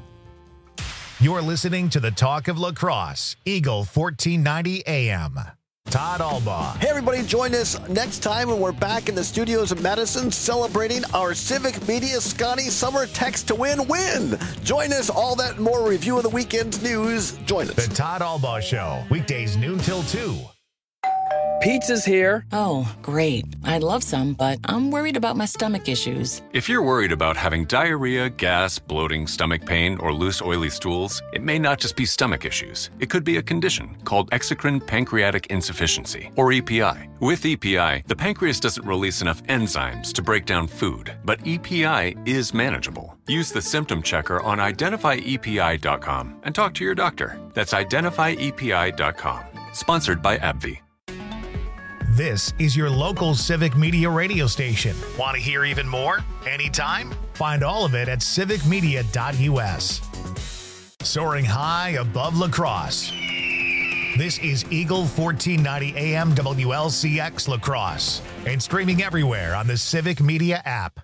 You're listening to the Talk of La Crosse, Eagle fourteen ninety A M. Todd Albaugh. Hey, everybody, join us next time when we're back in the studios of Madison celebrating our Civic Media Scotty Summer Text to Win win. Join us, all that and more review of the weekend's news. Join us. The Todd Albaugh Show, weekdays noon till two. Pizza's here. Oh, great. I'd love some, but I'm worried about my stomach issues. If you're worried about having diarrhea, gas, bloating, stomach pain, or loose, oily stools, it may not just be stomach issues. It could be a condition called exocrine pancreatic insufficiency, or E P I. With E P I, the pancreas doesn't release enough enzymes to break down food, but E P I is manageable. Use the symptom checker on identify E P I dot com and talk to your doctor. That's identify E P I dot com. Sponsored by AbbVie. This is your local Civic Media radio station. Want to hear even more? Anytime? Find all of it at civic media dot U S. Soaring high above La Crosse. This is Eagle fourteen ninety A M W L C X La Crosse and streaming everywhere on the Civic Media app.